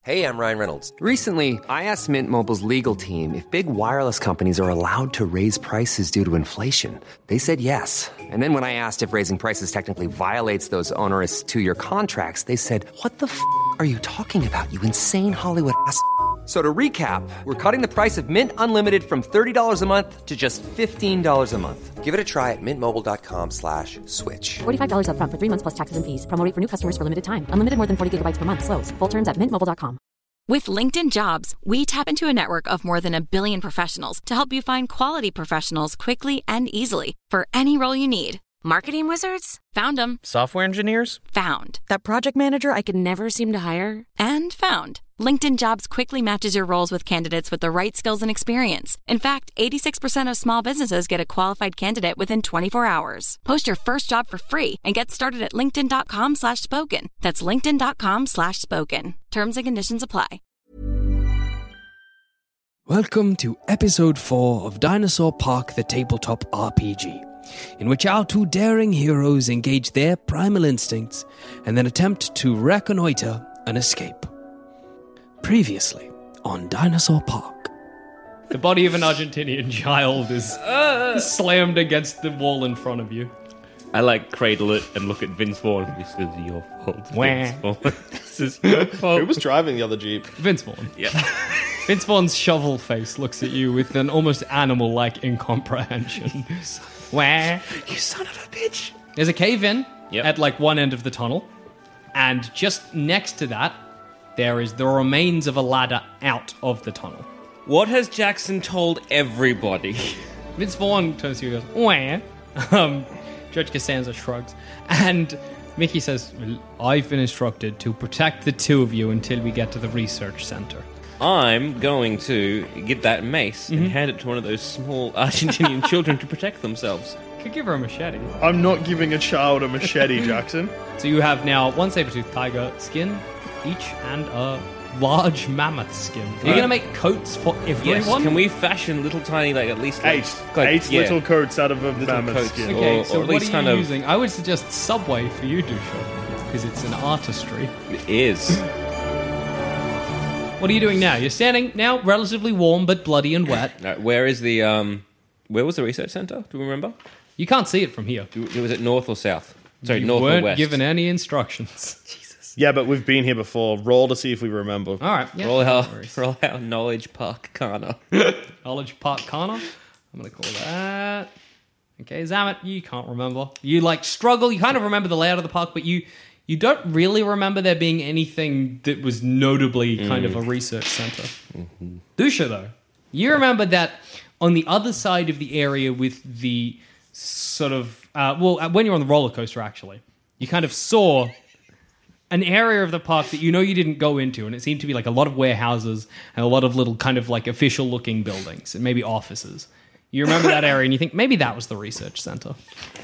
Hey, I'm Ryan Reynolds. Recently, I asked Mint Mobile's legal team if big wireless companies are allowed to raise prices due to inflation. They said yes. And then when I asked if raising prices technically violates those onerous two-year contracts, they said, "What the f*** are you talking about, you insane Hollywood ass?" So to recap, we're cutting the price of Mint Unlimited from $30 a month to just $15 a month. Give it a try at mintmobile.com/switch. $45 up front for 3 months plus taxes and fees. Promo rate for new customers for limited time. Unlimited more than 40 gigabytes per month. Slows full terms at mintmobile.com. With LinkedIn Jobs, we tap into a network of more than 1 billion professionals to help you find quality professionals quickly and easily for any role you need. Marketing wizards? Found them. Software engineers? Found. That project manager I could never seem to hire? And found. LinkedIn Jobs quickly matches your roles with candidates with the right skills and experience. In fact, 86% of small businesses get a qualified candidate within 24 hours. Post your first job for free and get started at linkedin.com/spoken. That's linkedin.com/spoken. Terms and conditions apply. Welcome to episode 4 of Dinosaur Park, the tabletop RPG, in which our two daring heroes engage their primal instincts and then attempt to reconnoiter an escape. Previously on Dinosaur Park. The body of an Argentinian child is slammed against the wall in front of you. I cradle it and look at Vince Vaughn. This is your fault, Vince Vaughn. This is your fault. Who was driving the other Jeep? Vince Vaughn. Yeah. Vince Vaughn's shovel face looks at you with an almost animal-like incomprehension. Wah. You son of a bitch. There's a cave-in at one end of the tunnel, and just next to that, there is the remains of a ladder out of the tunnel. What has Jackson told everybody? Vince Vaughn turns to you and goes, "Wah." Judge Costanza shrugs. And Mickey says, "Well, I've been instructed to protect the two of you until we get to the research center. I'm going to get that mace and hand it to one of those small Argentinian children to protect themselves." Could give her a machete. I'm not giving a child a machete, Jackson. So you have now one saber-toothed tiger skin each and a large mammoth skin. Are you going to make coats for everyone? Yes. Can we fashion little tiny, at least... Eight little coats out of a mammoth skin. Okay, so what are you using? I would suggest Subway for you, Dusha, because it's an artistry. It is. What are you doing now? You're standing now relatively warm but bloody and wet. Where is the... where was the research center? Do we remember? You can't see it from here. Was it north or south? Sorry, you north or weren't west? given any instructions. Jesus. Yeah, but we've been here before. Roll to see if we remember. All right. Yeah, roll our knowledge parkana. Knowledge parkana? I'm going to call that. Okay, Zamet, you can't remember. You struggle. You kind of remember the layout of the park, but you don't really remember there being anything that was notably kind of a research center. Mm-hmm. Dusha, though, you remember that on the other side of the area with the sort of... when you're on the roller coaster, actually, you kind of saw an area of the park that you didn't go into, and it seemed to be a lot of warehouses and a lot of little kind of official-looking buildings and maybe offices. You remember that area, and you think maybe that was the research center.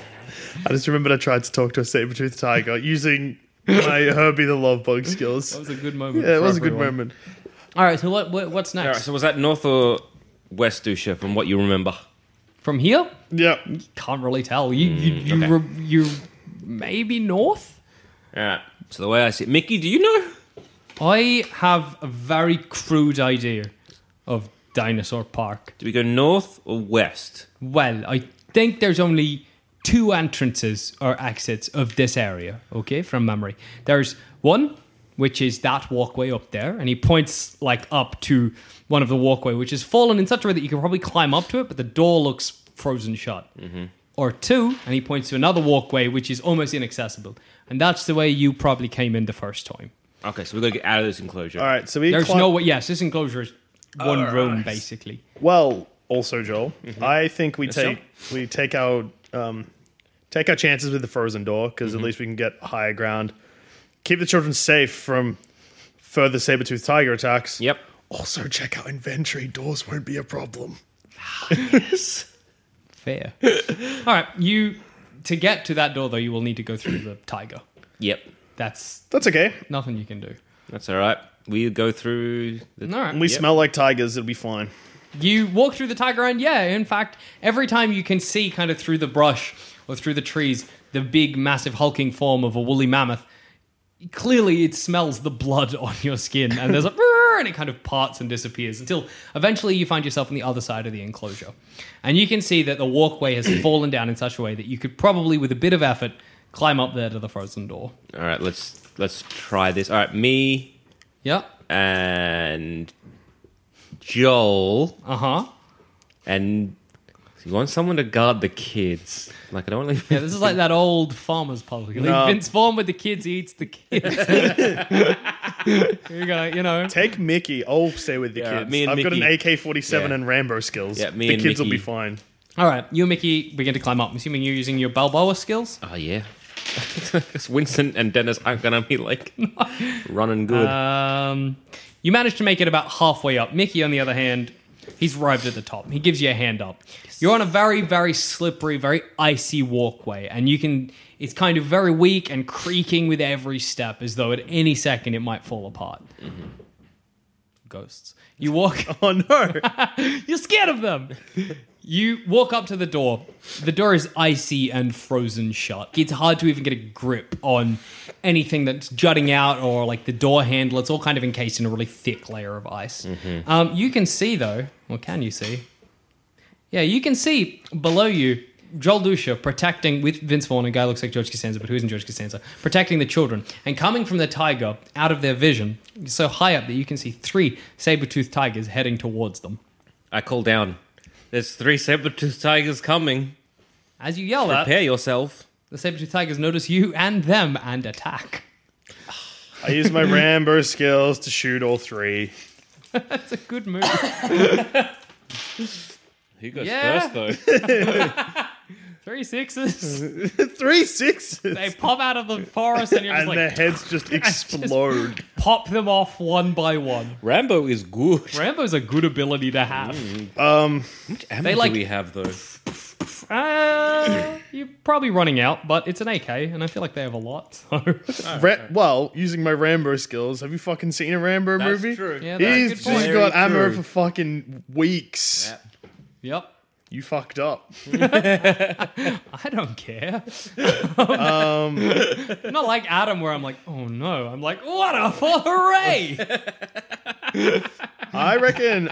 I just remembered I tried to talk to a saber-toothed tiger using my Herbie the Love Bug skills. That was a good moment. Yeah, it was a good moment. All right, so what's next? All right, so was that north or west, Dusha, from what you remember? From here? Yeah. Can't really tell. You maybe north? All right. So the way I see it, Mickey, do you know? I have a very crude idea of Dinosaur Park. Do we go north or west? Well, I think there's only 2 entrances or exits of this area, okay, from memory. There's one, which is that walkway up there, and he points up to one of the walkway, which is fallen in such a way that you can probably climb up to it, but the door looks frozen shut. Mm-hmm. Or 2, and he points to another walkway, which is almost inaccessible. And that's the way you probably came in the first time. Okay, so we've got to get out of this enclosure. All right, so there's no way. Yes, this enclosure is one room, basically. Well, also, Joel, I think we take our chances with the frozen door, because at least we can get higher ground. Keep the children safe from further saber-toothed tiger attacks. Yep. Also, check out inventory. Doors won't be a problem. Fair. All right, to get to that door, though, you will need to go through the tiger. Yep. That's okay. Nothing you can do. That's all right. We go through the... All right. We smell like tigers. It'll be fine. You walk through the tiger, and in fact, every time you can see kind of through the brush or through the trees the big, massive, hulking form of a woolly mammoth, clearly it smells the blood on your skin, and there's a "Brrr," and it kind of parts and disappears until eventually you find yourself on the other side of the enclosure. And you can see that the walkway has fallen down in such a way that you could probably, with a bit of effort, climb up there to the frozen door. All right, let's try this. All right, me Yep. and Joel Uh-huh. and you want someone to guard the kids. Like, I don't want to... Yeah, this is like that old farmer's public. No. Vince Vaughn with the kids, he eats the kids. You go, you know. Take Mickey. I'll stay with the Yeah, kids. me and I've got an Mickey. AK-47 Yeah. and Rambo skills. Yeah, me the and kids will Mickey. be fine. All right, you and Mickey begin to climb up. I'm assuming you're using your Balboa skills. Oh, yeah. Because Winston and Dennis aren't going to be, like, running good. You manage to make it about halfway up. Mickey, on the other hand, he's arrived at the top. He gives you a hand up. You're on a very, very slippery, very icy walkway, and it's kind of very weak and creaking with every step, as though at any second it might fall apart. Mm-hmm. Ghosts. You walk... Oh, no. You're scared of them. You walk up to the door. The door is icy and frozen shut. It's hard to even get a grip on anything that's jutting out or like the door handle. It's all kind of encased in a really thick layer of ice. Mm-hmm. You can see though, or can you see? Yeah, you can see below you Joel Dusha protecting, with Vince Vaughn, a guy who looks like George Costanza, but who isn't George Costanza, protecting the children. And coming from the tiger, out of their vision, so high up that you can see 3 saber-toothed tigers heading towards them. I call down. There's 3 saber-toothed tigers coming. As you yell that, Prepare yourself. the saber-toothed tigers notice you and them and attack. I use my Rambo skills to shoot all 3. That's a good move. Who goes Yeah. first, though? 3 sixes. 3 6s. They pop out of the forest and you're just And like, their heads just explode. pop them off one by one. Rambo is good. Rambo's a good ability to have. How much ammo They, like- do we have, though? You're probably running out, but it's an AK, and I feel like they have a lot. So. Well, using my Rambo skills, have you fucking seen a Rambo movie? true. Yeah, that's a He's good just point. got Very ammo true. for fucking weeks. Yep. You fucked up. I don't care. Not like Adam, where I'm like, oh no. I'm like, what a hooray! I reckon.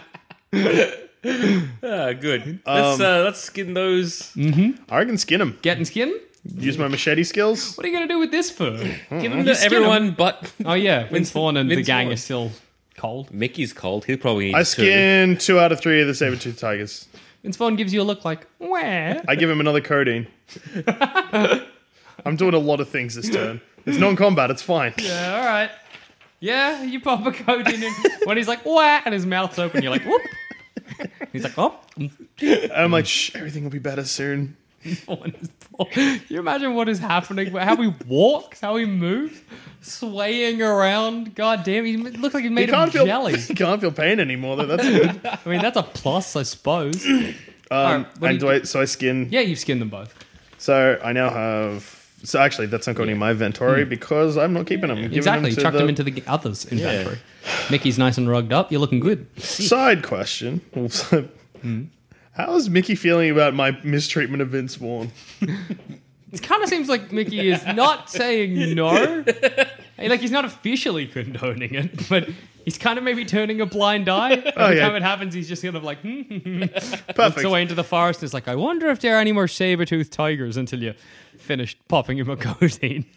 Ah, good. Let's skin those. I reckon skin him. Getting skin? Use my machete skills. What are you going to do with this fur? Give them to everyone but... Oh yeah, Vince Vaughn and the Vince gang Vaughn. are still cold. Mickey's cold. He'll probably need I 2. skin 2 out of 3 of the saber-toothed tigers. Vince Vaughn gives you a look like, where? I give him another codeine. I'm doing a lot of things this turn. It's non-combat. It's fine. Yeah, all right. Yeah, you pop a code in, and when he's like, wah, and his mouth's open, you're like, whoop. He's like, oh. And I'm like, shh, everything will be better soon. You imagine what is happening, how he walks, how he moves, swaying around. God damn, he looks like he's made of jelly. You can't feel pain anymore, though. That's good. I mean, that's a plus, I suppose. And so I skin. Yeah, you've skinned them both. So I now have. So actually, that's not going in my inventory because I'm not keeping them. Giving Exactly, them to chucked the them into the others' inventory. Mickey's nice and rugged up. You're looking good. Side question. Also, how is Mickey feeling about my mistreatment of Vince Vaughn? It kind of seems like Mickey is not saying no. Like, he's not officially condoning it, but he's kind of maybe turning a blind eye. Every time it happens, he's just kind of like, looks Perfect. away into the forest and is like, I wonder if there are any more saber-toothed tigers until you finished popping him a codeine.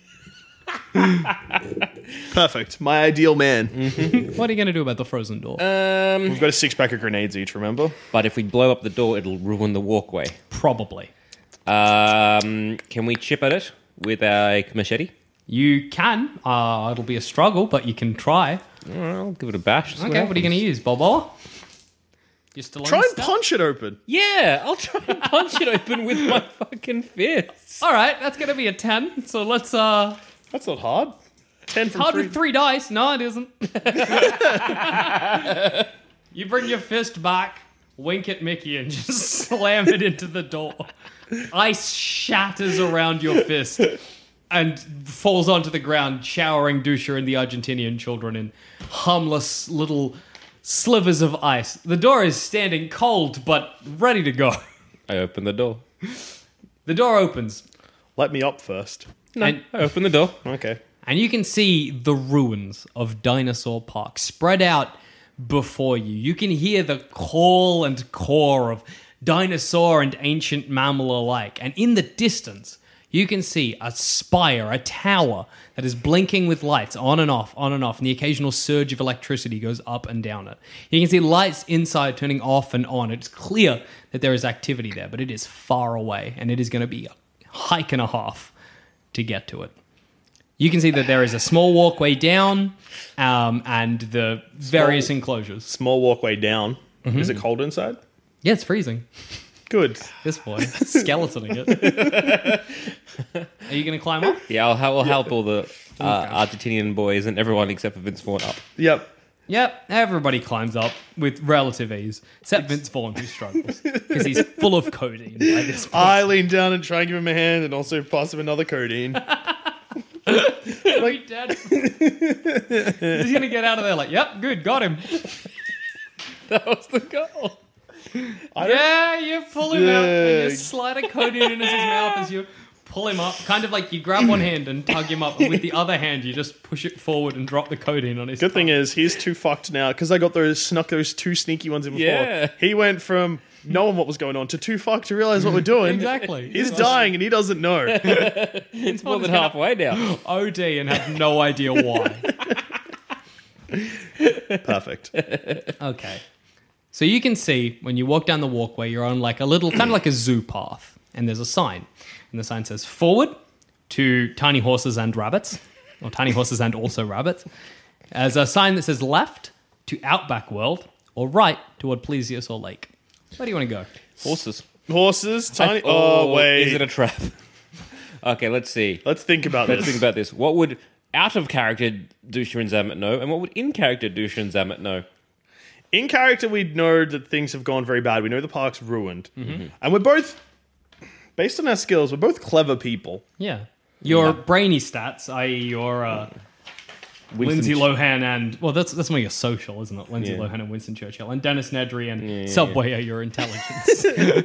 Perfect. My ideal man. What are you going to do about the frozen door? We've got a 6-pack of grenades each, remember? But if we blow up the door, it'll ruin the walkway. Probably. Can we chip at it with a machete? You can. It'll be a struggle, but you can try. I'll give it a bash. See Okay, what are you going to use, Balboa? You're still on Try and step? punch it open. Yeah, I'll try and punch it open with my fucking fists. All right, that's going to be a 10. So let's... That's not hard. 10 from Hard 3. with 3 dice. No, it isn't. You bring your fist back, wink at Mickey, and just slam it into the door. Ice shatters around your fist and falls onto the ground, showering Dusha and the Argentinian children in harmless little slivers of ice. The door is standing cold, but ready to go. I open the door. The door opens. Let me up first. No, And- I open the door. Okay. And you can see the ruins of Dinosaur Park spread out before you. You can hear the call and core of dinosaur and ancient mammal alike. And in the distance, you can see a spire, a tower that is blinking with lights on and off, and the occasional surge of electricity goes up and down it. You can see lights inside turning off and on. It's clear that there is activity there, but it is far away, and it is going to be a hike and a half to get to it. You can see that there is a small walkway down and the various enclosures. Small walkway down. Is it cold inside? Yeah, it's freezing. Good. This boy, skeletoning it. Are you going to climb up? Yeah, I'll help all the Argentinian boys and everyone except for Vince Vaughn up. Yep. Yep, everybody climbs up with relative ease, except Vince Vaughn, who struggles because he's full of codeine by this point. I lean down and try and give him a hand and also pass him another codeine. Are you dead? He's going to get out of there like, yep, good, got him. That was the goal. Yeah, you pull him out and you slide a codeine into his mouth as you pull him up. Kind of like you grab one hand and tug him up, and with the other hand you just push it forward and drop the codeine on his Good tongue. thing is, he's too fucked now, because I got snuck those two sneaky ones in before. Yeah. He went from knowing what was going on to too fucked to realize what we're doing. Exactly. He's dying and he doesn't know. It's more than halfway now. OD and have no idea why. Perfect. Okay. So you can see when you walk down the walkway, you're on like a little, kind of like a zoo path, and there's a sign. And the sign says, forward to tiny horses and rabbits, or tiny horses and also rabbits. There's a sign that says left to Outback World, or right toward Plesiosaur Lake. Where do you want to go? Horses. Horses, tiny... Oh, wait. Is it a trap? Okay, let's see. Let's think about Let's this. think about this. What would out-of-character Dusha and Zamet know, and what would in-character Dusha and Zamet know? In character, we know that things have gone very bad. We know the park's ruined. Mm-hmm. And we're both, based on our skills, we're both clever people. Yeah. Your brainy stats, i.e. your Lindsay Lohan and... Well, that's more your social, isn't it? Lindsay Lohan and Winston Churchill. And Dennis Nedry and Subway are your intelligence.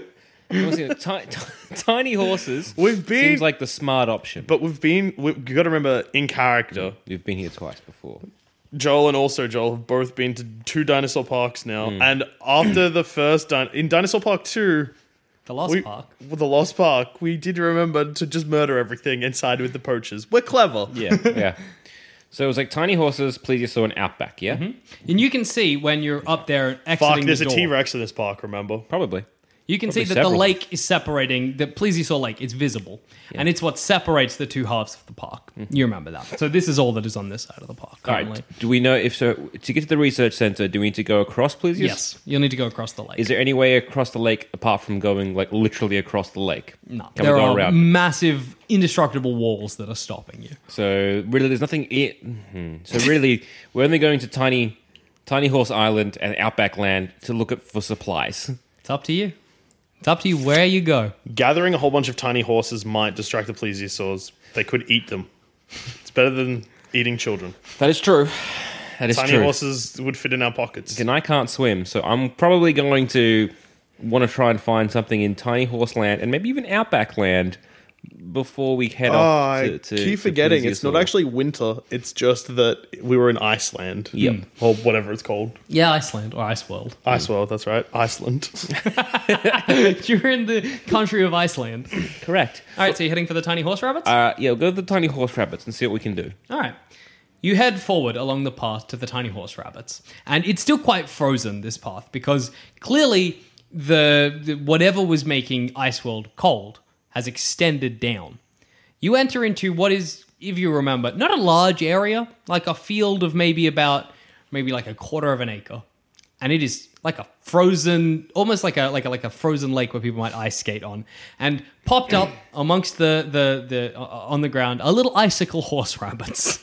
Tiny horses We've been- seems like the smart option. But we've got to remember, in character, You've been here twice before. Joel and also Joel have both been to 2 dinosaur parks now. And after the first... in Dinosaur Park 2... The Lost Park. With the Lost Park, we did remember to just murder everything and side with the poachers. We're clever. Yeah. So it was like tiny horses, plesiosaur, and outback, yeah? Mm-hmm. And you can see when you're up there and exiting Fuck, there's the a door. T-Rex in this park, remember? Probably. You can see Probably that the several. lake is separating, the Plesiosaur Lake, it's visible. And it's what separates the two halves of the park. You remember that. So this is all that is on this side of the park All currently. right. Do we know if so? To get to the research center, do we need to go across plesiosaur? Yes, you'll need to go across the lake. Is there any way across the lake apart from going like literally across the lake? No, Can there we go are around? massive, indestructible walls that are stopping you. So really, there's nothing. So really, we're only going to Tiny Horse Island and Outback Land to look for supplies. It's up to you. It's up to you where you go. Gathering a whole bunch of tiny horses might distract the plesiosaurs. They could eat them. It's better than eating children. That is true. That is Tiny true. horses would fit in our pockets. And I can't swim, so I'm probably going to want to try and find something in Tiny Horse Land and maybe even Outback Land before we head off to keep forgetting to it's not Plesiosaur. actually winter. It's just that we were in Iceland. Yep. Or whatever it's called. Yeah, Iceland or Ice World. Ice World, that's right. Iceland. You're in the country of Iceland. Correct. All right, so you're heading for the tiny horse rabbits? Yeah, we'll go to the Tiny Horse Rabbits and see what we can do. All right. You head forward along the path to the tiny horse rabbits. And it's still quite frozen, this path, because clearly the whatever was making Iceworld cold has extended down. You enter into what is, if you remember, not a large area, like a field of maybe like a quarter of an acre. And it is like a frozen, almost like a frozen lake where people might ice skate on. And popped up amongst the on the ground are little icicle horse rabbits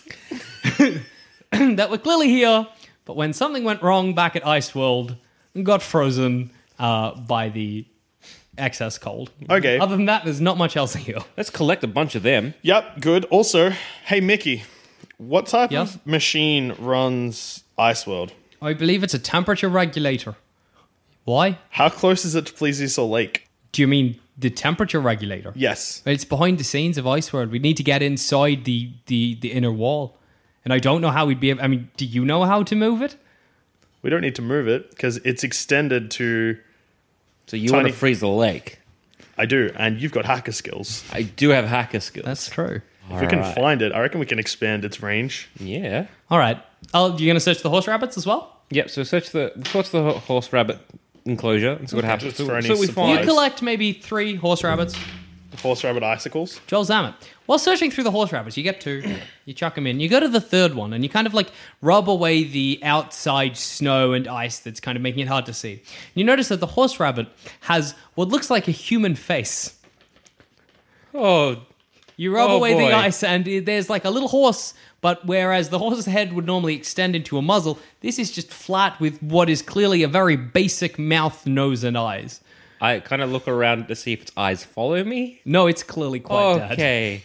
that were clearly here, but when something went wrong back at Iceworld, got frozen by the excess cold. Okay. Other than that, there's not much else here. Let's collect a bunch of them. Yep, good. Also, hey, Mickey, what type Yes? of machine runs Iceworld? I believe it's a temperature regulator. Why? How close is it to Plesiosaur Lake? Do you mean the temperature regulator. Yes. It's behind the scenes of Iceworld. We need to get inside the inner wall. And I don't know how we'd be able... I mean, do you know how to move it? We don't need to move it because it's extended to... So you want to freeze the lake? I do, and you've got hacker skills. I do have hacker skills. That's true. If we can find it, I reckon we can expand its range. Yeah. All right. You're going to search the horse rabbits as well? Yep, so search the horse rabbit enclosure and see what happens. Just for any So we supplies. You collect maybe 3 horse rabbits. Horse rabbit icicles. Joel Zammit. While searching through the horse rabbits, you get 2, you chuck them in. You go to the third one, and you kind of like rub away the outside snow and ice that's kind of making it hard to see. You notice that the horse rabbit has what looks like a human face. Oh, You rub Oh, away boy. the ice, and there's like a little horse, but whereas the horse's head would normally extend into a muzzle, this is just flat with what is clearly a very basic mouth, nose, and eyes. I kind of look around to see if its eyes follow me. No, it's clearly quite dead. Okay.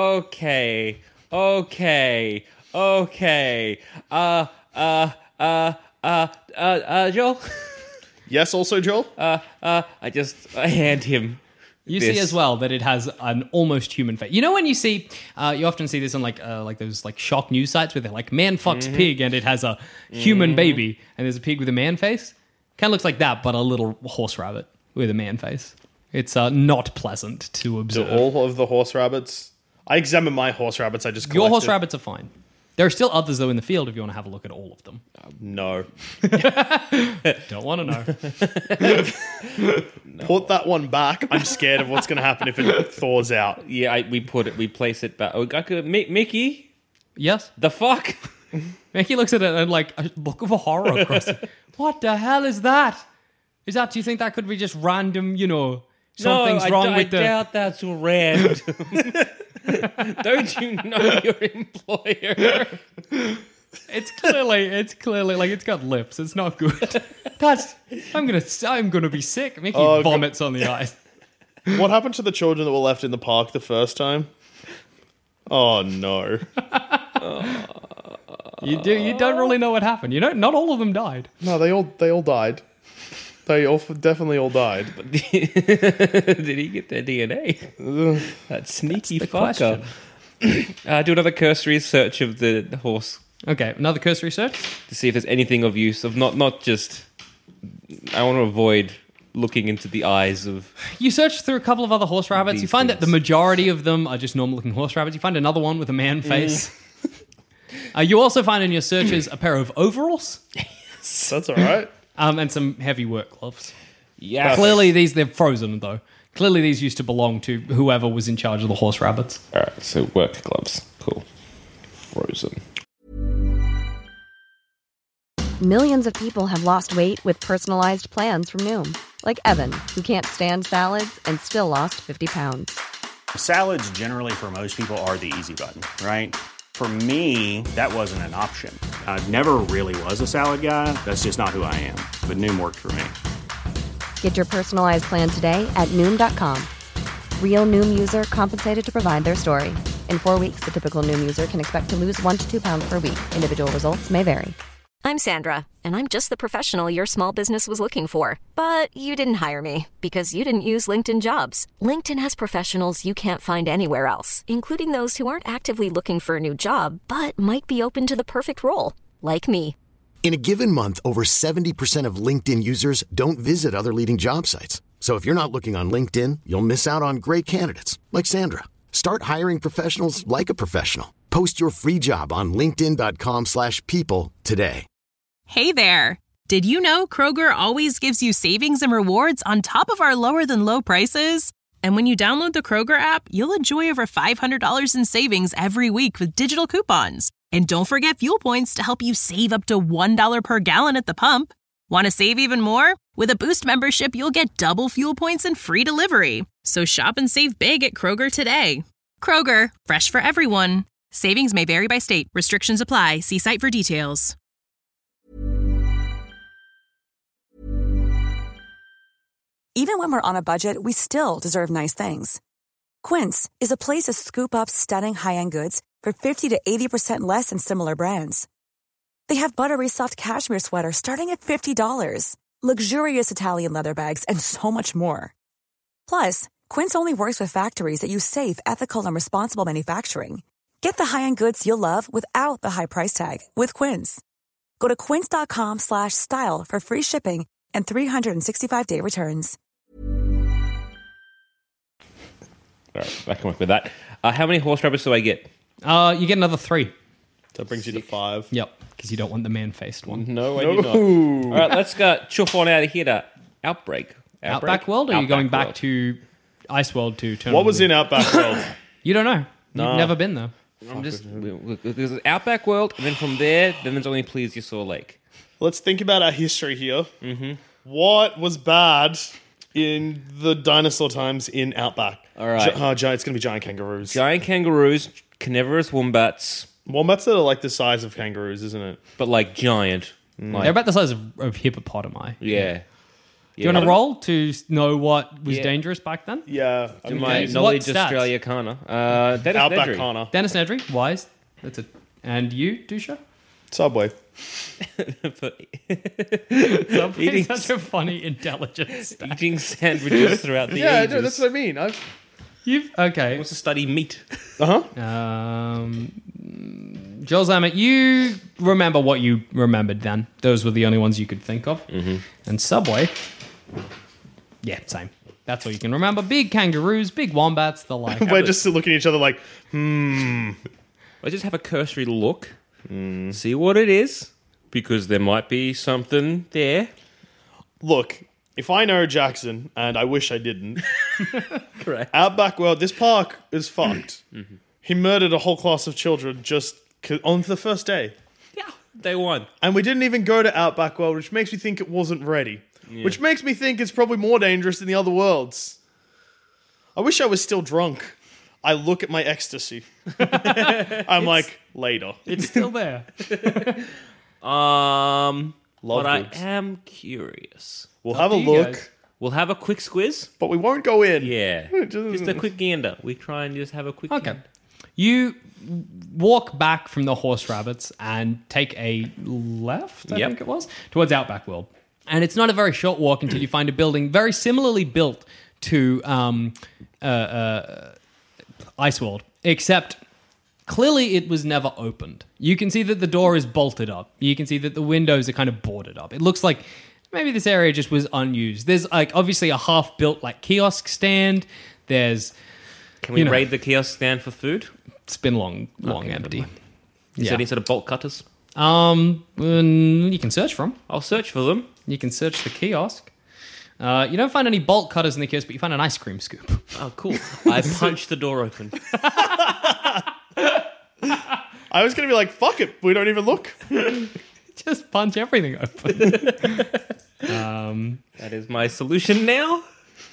Joel? Yes, also, Joel? I hand him You this. see as well that it has an almost human face. You know when you see, you often see this on like those like shock news sites where they're like man fucks pig and it has a human baby and there's a pig with a man face. Kind of looks like that, but a little horse rabbit with a man face. It's not pleasant to Do observe. all of the horse rabbits... I examined my horse rabbits. I just collected. Your horse rabbits are fine. There are still others though in the field if you want to have a look at all of them. No. Don't want to know. Put that one back. I'm scared of what's going to happen if it thaws out. Yeah, we place it back. Oh, Mickey, Yes? the fuck? Mickey looks at it and like a look of horror across it. What the hell is that? Do you think that could be just random, something's wrong with I doubt that's random. Don't you know your employer? It's clearly like it's got lips. It's not good. I'm gonna be sick. Mickey vomits on the ice. What happened to the children that were left in the park the first time? Oh, no. You don't really know what happened. Not all of them died. No, they all died. They definitely all died. Did he get their DNA? That sneaky the fucker. Do another cursory search of the horse Okay, another cursory search. to see if there's anything of use. Of not just. I want to avoid looking into the eyes of. You search through a couple of other horse rabbits. These You find that the things. majority of them are just normal-looking horse rabbits. You find another one with a man face. You also find in your searches a pair of overalls That's all right. and some heavy work gloves. Yeah. Clearly, they're frozen though. Clearly, these used to belong to whoever was in charge of the horse rabbits. All right. So work gloves. Cool. Frozen. Millions of people have lost weight with personalized plans from Noom. Like Evan, who can't stand salads and still lost 50 pounds. Salads generally for most people are the easy button, right? For me, that wasn't an option. I never really was a salad guy. That's just not who I am. But Noom worked for me. Get your personalized plan today at Noom.com. Real Noom user compensated to provide their story. In 4 weeks, the typical Noom user can expect to lose 1 to 2 pounds per week. Individual results may vary. I'm Sandra, and I'm just the professional your small business was looking for. But you didn't hire me because you didn't use LinkedIn Jobs. LinkedIn has professionals you can't find anywhere else, including those who aren't actively looking for a new job, but might be open to the perfect role, like me. In a given month, over 70% of LinkedIn users don't visit other leading job sites. So if you're not looking on LinkedIn, you'll miss out on great candidates like Sandra. Start hiring professionals like a professional. Post your free job on linkedin.com/people today. Hey there. Did you know Kroger always gives you savings and rewards on top of our lower than low prices? And when you download the Kroger app, you'll enjoy over $500 in savings every week with digital coupons. And don't forget fuel points to help you save up to $1 per gallon at the pump. Want to save even more? With a Boost membership, you'll get double fuel points and free delivery. So shop and save big at Kroger today. Kroger, fresh for everyone. Savings may vary by state. Restrictions apply. See site for details. Even when we're on a budget, we still deserve nice things. Quince is a place to scoop up stunning high-end goods for 50 to 80% less than similar brands. They have buttery soft cashmere sweaters starting at $50, luxurious Italian leather bags, and so much more. Plus, Quince only works with factories that use safe, ethical, and responsible manufacturing. Get the high-end goods you'll love without the high price tag with Quince. Go to quince.com/style for free shipping and 365-day returns. All right, I can work with that. How many horse rabbits do I get? You get another 3. So that brings you to 5. Yep, because you don't want the man-faced one. No, I do not. All right, let's go chuff on out of here to Outbreak. Outback World, or are you going back to Ice World to turn? What was in Outback World? You don't know. No. You've never been there. I'm just there's Outback World, and then from there, then there's only Plesiosaur Lake. Let's think about our history here. Mm-hmm. What was bad in the dinosaur times in Outback? All right, it's going to be giant kangaroos. Giant kangaroos, carnivorous wombats. Wombats that are like the size of kangaroos, isn't it? But like giant. Like, They're about the size of hippopotami. Yeah. Do you want to roll to know what was dangerous back then? Yeah. To my knowledge, Australia Kana. Dennis Outback Nedry. Kana. Dennis Nedry, wise. That's it. And you, Dusha? Subway. Subway's such a funny intelligence. Eating sandwiches throughout the ages. Yeah, that's what I mean. Okay. Wants to study meat. Uh-huh. Joel Zammett, you remember what you remembered then. Those were the only ones you could think of. Mm-hmm. And Subway, yeah, same. That's all you can remember. Big kangaroos, big wombats, the like. We're just looking at each other like, I just have a cursory look, see what it is, because there might be something there. Look, if I know Jackson, and I wish I didn't, Correct. Outback World, this park is fucked. Mm-hmm. He murdered a whole class of children just on the first day. Yeah, day one. And we didn't even go to Outback World, which makes me think it wasn't ready. Yeah. Which makes me think it's probably more dangerous than the other worlds. I wish I was still drunk. I look at my ecstasy. I'm like, later. It's still there. But I boobs. am curious. We'll have a look. guys? We'll have a quick squiz. But we won't go in. Yeah. Just a quick gander. We try and just have a quick gander. You walk back from the horse rabbits and take a left, I think it was, towards Outback World. And it's not a very short walk until you find a building very similarly built to Ice World, except clearly it was never opened. You can see that the door is bolted up. You can see that the windows are kind of boarded up. It looks like maybe this area just was unused. There's like obviously a half-built like kiosk stand. There's... Can we raid the kiosk stand for food? It's been long empty. Is there any sort of bolt cutters? You can search for them. I'll search for them. You can search the kiosk. You don't find any bolt cutters in the kiosk, but you find an ice cream scoop. Oh, cool. I punched the door open. I was going to be like, fuck it. We don't even look. Just punch everything open. That is my solution now.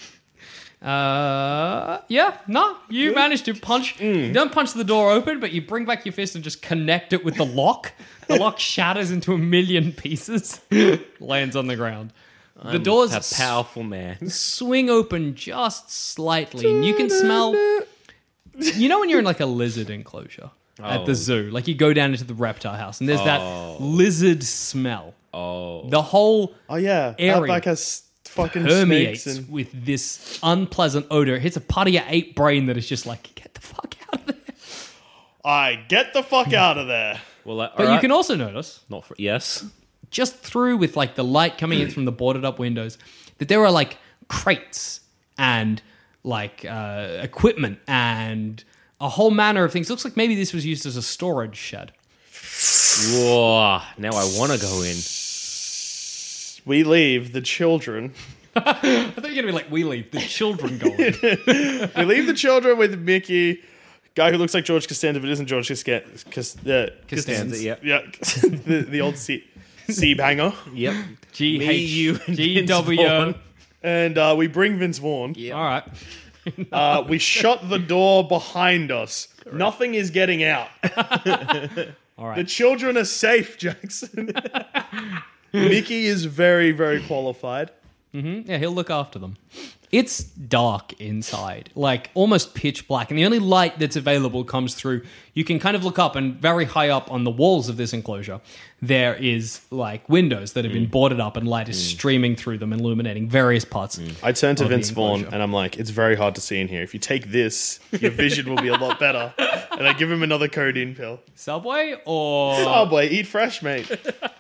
You managed to punch. You don't punch the door open, but you bring back your fist and just connect it with the lock. The lock shatters into a million pieces, lands on the ground. The doors a powerful man. swing open just slightly, and you can smell. You know when you're in like a lizard enclosure at the zoo, like you go down into the reptile house, and there's that lizard smell. The whole area Outback has fucking permeates snakes and... with this unpleasant odor. It hits a part of your ape brain that is just like, get the fuck out of there. Get the fuck out of there. Well, but you can also notice, yes, just through with like the light coming in from the boarded up windows, that there are like crates and like equipment and a whole manner of things. Looks like maybe this was used as a storage shed. Whoa, now I want to go in. We leave the children. I thought you were going to be like, we leave the children going. We leave the children with Mickey, guy who looks like George Costanza, but isn't George Costanza. Yep. Yeah, the old sea banger. Yep. G-H-G-W. And we bring Vince Vaughn. Yep. All right. We shut the door behind us. Correct. Nothing is getting out. All right. The children are safe, Jackson. Mickey is very, very qualified. Mm-hmm. Yeah, he'll look after them. It's dark inside, like almost pitch black. And the only light that's available comes through. You can kind of look up, and very high up on the walls of this enclosure, there is like windows that have been boarded up, and light is streaming through them, illuminating various parts. I turn to of the Vince Vaughn enclosure. and I'm like, it's very hard to see in here. If you take this, your vision will be a lot better. And I give him another codeine pill. Subway or Subway, eat fresh, mate.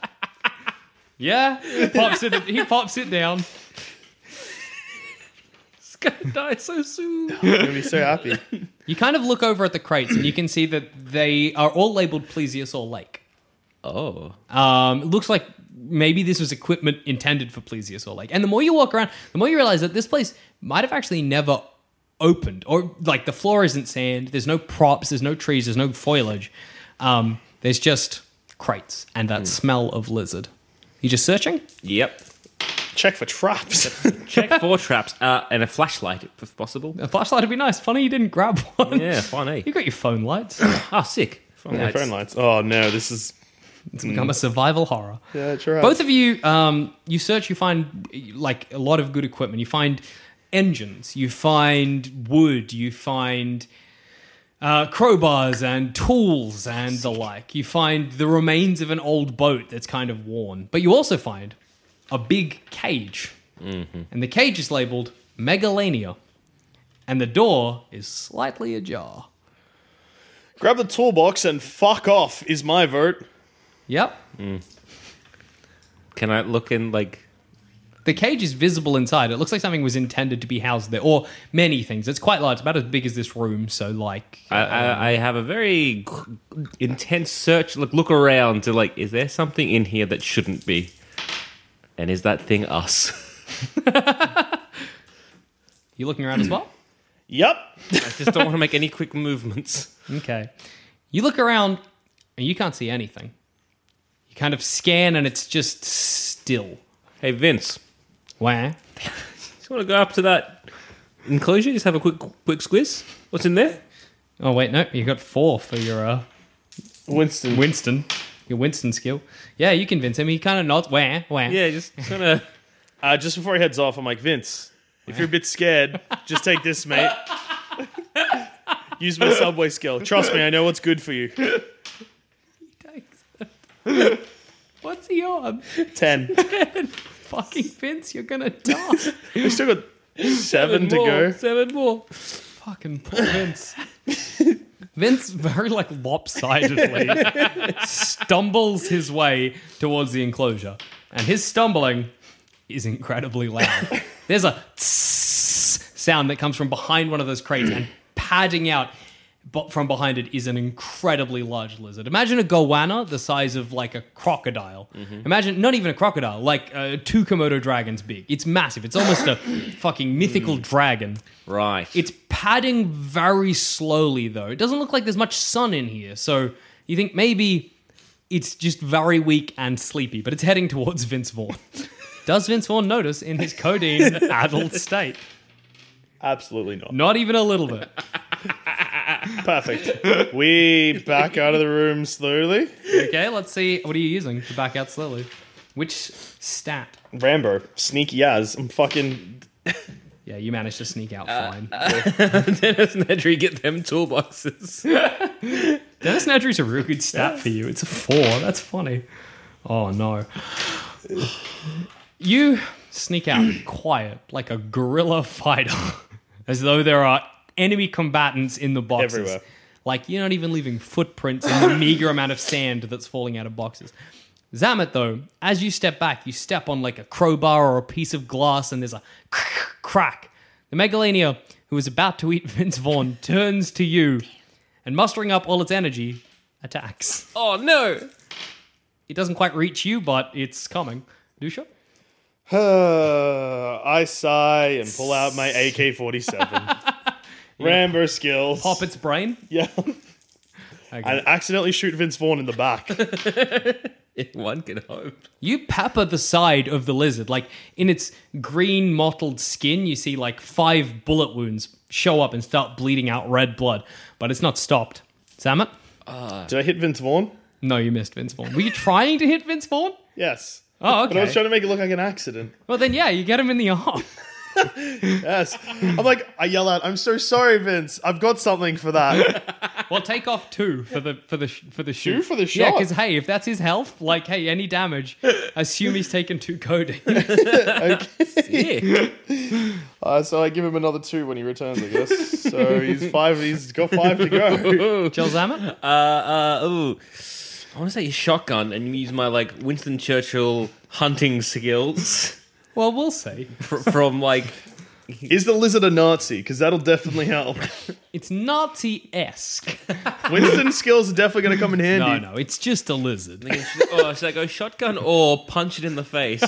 Yeah, he pops it down. It's gonna die so soon. I'm gonna be so happy. You kind of look over at the crates, and you can see that they are all labeled Plesiosaur Lake. Oh. It looks like maybe this was equipment intended for Plesiosaur Lake. And the more you walk around, the more you realize that this place might have actually never opened. Or, like, the floor isn't sand. There's no props. There's no trees. There's no foliage. There's just crates and that smell of lizard. You just searching? Yep. Check for traps. Check for traps and a flashlight, if possible. A flashlight would be nice. Funny you didn't grab one. Yeah, funny. You got your phone lights. Oh, sick. Yeah, phone lights. Oh, no, this is... It's become a survival horror. Yeah, sure has. Both of you, you search, you find like a lot of good equipment. You find engines, you find wood, you find crowbars and tools and the like. You find the remains of an old boat that's kind of worn. But you also find a big cage. Mm-hmm. And the cage is labeled Megalania. And the door is slightly ajar. Grab the toolbox and fuck off is my vote. Yep. Can I look in, like... The cage is visible inside. It looks like something was intended to be housed there, or many things. It's quite large, about as big as this room. So, like, I have a very intense search. Look around to, like, is there something in here that shouldn't be? And is that thing us? You looking around as well? Yep. I just don't want to make any quick movements. Okay. You look around and you can't see anything. You kind of scan and it's just still. Hey, Vince. Where? Just want to go up to that enclosure, just have a quick squiz? What's in there? Oh, wait, no. You got 4 for your... Winston. Your Winston skill. Yeah, you convince him. He kind of nods. Where? Yeah, just kind of... Just before he heads off, I'm like, Vince, if you're a bit scared, just take this, mate. Use my Subway skill. Trust me, I know what's good for you. What's he on? 10. Fucking Vince, you're gonna die. We still got 7 to go. 7 more. Fucking poor Vince. Vince very like lopsidedly stumbles his way towards the enclosure, and his stumbling is incredibly loud. There's a tss sound that comes from behind one of those crates, and padding out from behind it is an incredibly large lizard. Imagine a goanna the size of like a crocodile. Imagine not even a crocodile, like 2 Komodo dragons big. It's massive. It's almost a fucking mythical dragon. Right. It's padding very slowly though. It doesn't look like there's much sun in here, so you think maybe it's just very weak and sleepy, but it's heading towards Vince Vaughn. Does Vince Vaughn notice in his codeine-addled state? Absolutely not. Not even a little bit. Perfect. We back out of the room slowly. Okay, let's see. What are you using to back out slowly? Which stat? Rambo, sneaky as. I'm fucking... Yeah, you managed to sneak out fine. Dennis Nedry, get them toolboxes. Dennis Nedry's a real good stat for you. It's a 4. That's funny. Oh, no. You sneak out quiet, like a guerrilla fighter, as though there are enemy combatants in the boxes. Everywhere. Like, you're not even leaving footprints in the meager amount of sand that's falling out of boxes. Zamet, though, as you step back, you step on like a crowbar or a piece of glass, and there's a crack. The Megalania, who is about to eat Vince Vaughn, turns to you, and mustering up all its energy, attacks. Oh, no! It doesn't quite reach you, but it's coming. Dusha? I sigh and pull out my AK-47. Rambo skills. Pop its brain? Yeah. Okay. And accidentally shoot Vince Vaughn in the back. One can hope. You pepper the side of the lizard. Like, in its green mottled skin, you see like 5 bullet wounds show up and start bleeding out red blood. But it's not stopped. Zamet? Did I hit Vince Vaughn? No, you missed Vince Vaughn. Were you trying to hit Vince Vaughn? Yes. Oh, But I was okay. trying to make it look like an accident. Well, then, yeah, you get him in the arm. Yes. I'm like, I yell out, I'm so sorry, Vince. I've got something for that. Well, take off 2 for the shoot. 2 for the Yeah, shot? because hey, if that's his health, like hey, any damage, assume he's taken 2 codeine. Sick. So I give him another 2 when he returns, I guess. So he's 5. He's got 5 to go. Joel Zammit? I want to say shotgun and use my like Winston Churchill hunting skills Well, we'll see. from like. Is the lizard a Nazi? Because that'll definitely help. It's Nazi-esque. Winston's skills are definitely going to come in handy. No, it's just a lizard. Should I go shotgun or punch it in the face?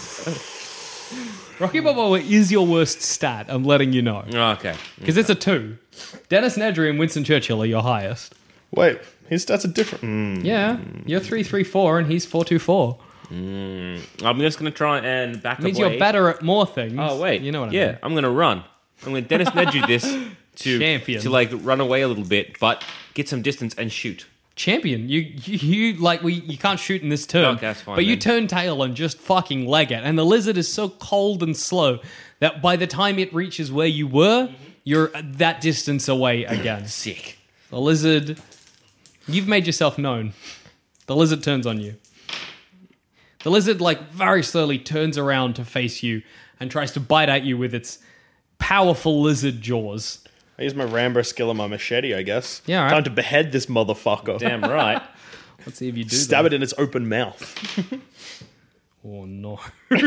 Rocky Balboa is your worst stat, I'm letting you know. Oh, okay. Because it's a 2. Dennis Nedry and Winston Churchill are your highest. Wait, his stats are different. Yeah, you're 334 and he's 424. I'm just going to try and back Means away. you're better at more things. Oh, wait. You know what I Yeah, mean. I'm going to run. I'm going to Dennis Nedry this Champion. to like run away a little bit, but get some distance and shoot. Champion. You can't shoot in this turn. Okay, that's fine But you then. turn tail and just fucking leg it. And the lizard is so cold and slow that by the time it reaches where you were, you're that distance away again. Sick. The lizard, you've made yourself known. The lizard turns on you. The lizard, like, very slowly turns around to face you and tries to bite at you with its powerful lizard jaws. I use my Rambo skill and my machete, I guess. Yeah, all right. Time to behead this motherfucker. Damn right. Let's see if you do Stab that. it in its open mouth. Oh, no.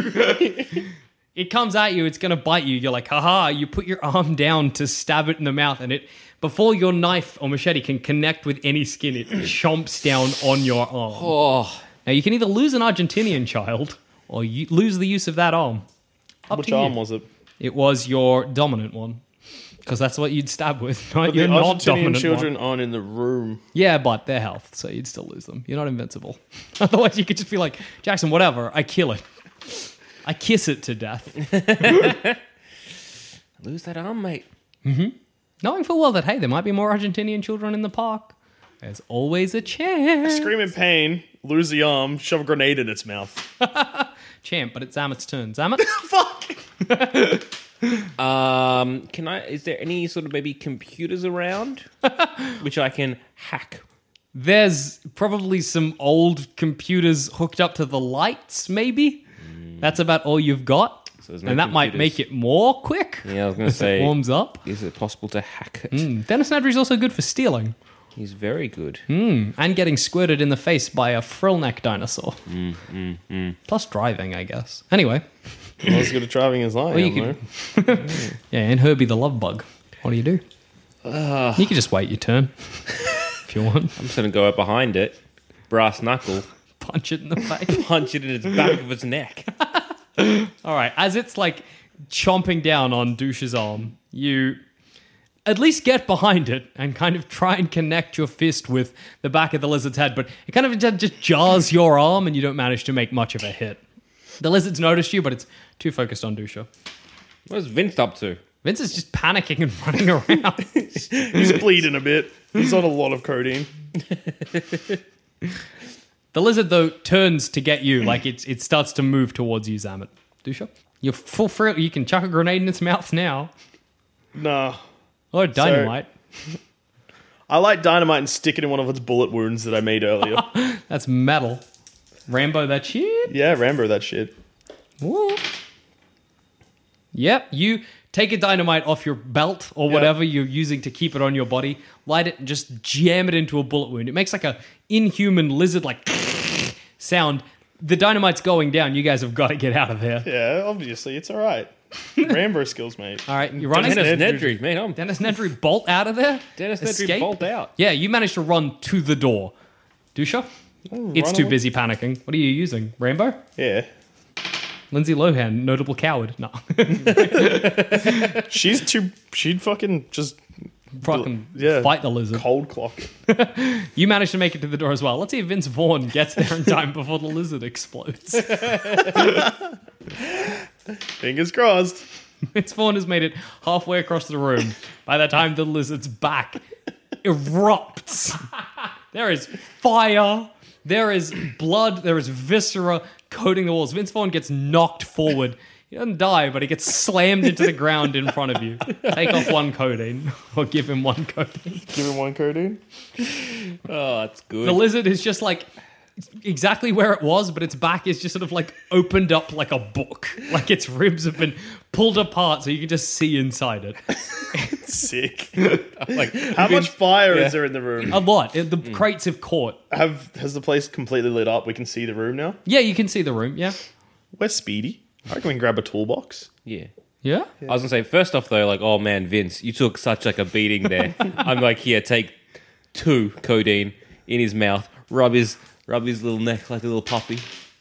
It comes at you, it's going to bite you. You're like, haha, you put your arm down to stab it in the mouth, and it, before your knife or machete can connect with any skin, it chomps down on your arm. Oh. Now, you can either lose an Argentinian child, or you lose the use of that arm. Up Which to you. arm was it? It was your dominant one. Because that's what you'd stab with, right? But You're the not Argentinian dominant children one. aren't in the room. Yeah, but they're health, so you'd still lose them. You're not invincible. Otherwise, you could just be like, Jackson, whatever, I kill it. I kiss it to death. Lose that arm, mate. Knowing full well that, hey, there might be more Argentinian children in the park. There's always a chance. Scream in pain, lose the arm, shove a grenade in its mouth. Champ, but it's Zamet's turn. Zamet? Can I? Is there any sort of maybe computers around which I can hack? There's probably some old computers hooked up to the lights, maybe. That's about all you've got. So there's no and that might computers. make it more quick. Yeah, I was going to as say. it warms up. Is it possible to hack it? Dennis Nedry's also good for stealing. He's very good. And getting squirted in the face by a frillneck dinosaur. Plus driving, I guess. Anyway. Not as good at driving as I am, you could, yeah, and Herbie the love bug. What do? You could just wait your turn if you want. I'm just going to go up behind it, brass knuckle, Punch it in the face. punch it in its back of its neck. All right, as it's like chomping down on Douche's arm, you at least get behind it and kind of try and connect your fist with the back of the lizard's head, but it kind of just jars your arm and you don't manage to make much of a hit. The lizard's noticed you, but it's too focused on Dusha. What's Vince up to? Vince is just panicking and running around. He's bleeding a bit. He's on a lot of codeine. The lizard, though, turns to get you, like it starts to move towards you, Zamet. Dusha? You're full free. You can chuck a grenade in its mouth now. Nah. Or dynamite. I light dynamite and stick it in one of its bullet wounds that I made earlier. That's metal. Rambo that shit? Yeah, Rambo that shit. Woo. Yep, you take a dynamite off your belt or whatever you're using to keep it on your body, light it and just jam it into a bullet wound. It makes like a inhuman lizard like sound. The dynamite's going down. You guys have got to get out of there. Yeah, obviously. It's all right. Rambo skills, mate. All right, you're running. Dennis Nedry, man. Dennis Nedry bolt out of there? Dennis Nedry Escape? bolt out. Yeah, you managed to run to the door. Dusha? It's run too away. busy panicking. What are you using? Rambo? Yeah. Lindsay Lohan, notable coward. No. She'd fucking just Fucking yeah, fight the lizard. cold clock. You managed to make it to the door as well. Let's see if Vince Vaughn gets there in time before the lizard explodes. Fingers crossed. Vince Vaughn has made it halfway across the room. By the time the lizard's back erupts. There is fire. There is blood. There is viscera coating the walls. Vince Vaughn gets knocked forward. He doesn't die, but he gets slammed into the ground in front of you. Take off 1 codeine, or give him 1 codeine. Give him 1 codeine. Oh, that's good. The lizard is just like exactly where it was, but its back is just sort of like opened up like a book. Like its ribs have been pulled apart so you can just see inside it. Sick. Like, how much fire is there in the room? A lot. The crates have caught. Has the place completely lit up? We can see the room now? Yeah, you can see the room, yeah. Where's Speedy? I reckon we can grab a toolbox. Yeah. Yeah? I was gonna say, first off though, like, oh man, Vince, you took such like a beating there. I'm like, here, take 2 codeine in his mouth, rub his little neck like a little puppy.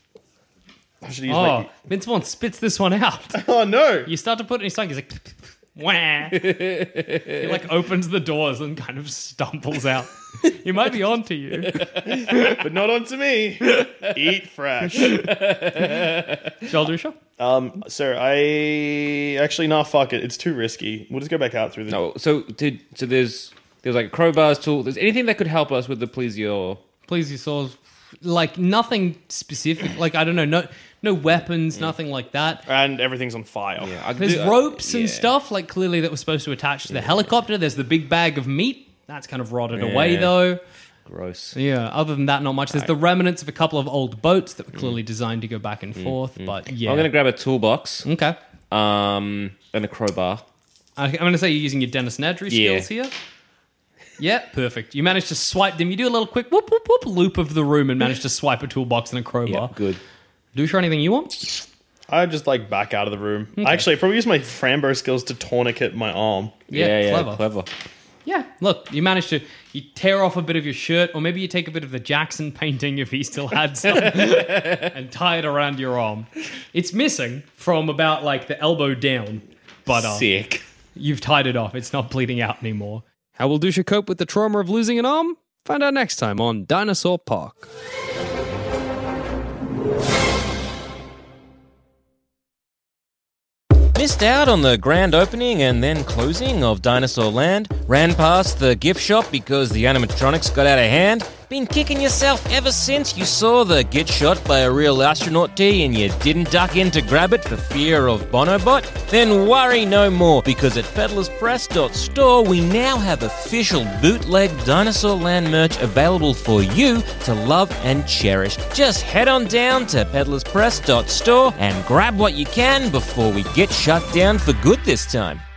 Vince Vaughn spits this one out. Oh no! You start to put it in his tongue, he's like, wah. He like opens the doors and kind of stumbles out. He might be onto you. But not onto me. Eat fresh. Shall I do show? Sir, I actually fuck it. It's too risky. We'll just go back out through the No, so there's like crowbars, tool. There's anything that could help us with the plesiosaurs. Like nothing specific. Like I don't know, no weapons, nothing like that. And everything's on fire. Yeah, there's ropes and stuff like clearly that was supposed to attach to the helicopter. There's the big bag of meat that's kind of rotted away though. Gross. Yeah. Other than that, not much. There's the remnants of a couple of old boats that were clearly designed to go back and forth. But yeah, I'm gonna grab a toolbox. Okay. And a crowbar. I'm gonna say you're using your Dennis Nedry skills here. Yeah, perfect. You manage to swipe them. You do a little quick whoop, whoop, whoop loop of the room and manage to swipe a toolbox and a crowbar. Yeah, good. Dusha, anything you want? I just like back out of the room. Okay. Actually, I probably use my Frambo skills to tourniquet my arm. Yeah, clever. Yeah, look, you tear off a bit of your shirt, or maybe you take a bit of the Jackson painting if he still had some, and tie it around your arm. It's missing from about like the elbow down, but sick. You've tied it off. It's not bleeding out anymore. How will Dusha cope with the trauma of losing an arm? Find out next time on Dinosaur Park. Missed out on the grand opening and then closing of Dinosaur Land? Ran past the gift shop because the animatronics got out of hand? Been kicking yourself ever since you saw the Get Shot by a Real Astronaut tee and you didn't duck in to grab it for fear of Bonobot? Then worry no more, because at peddlerspress.store we now have official bootleg Dinosaur Land merch available for you to love and cherish. Just head on down to peddlerspress.store and grab what you can before we get shut down for good this time.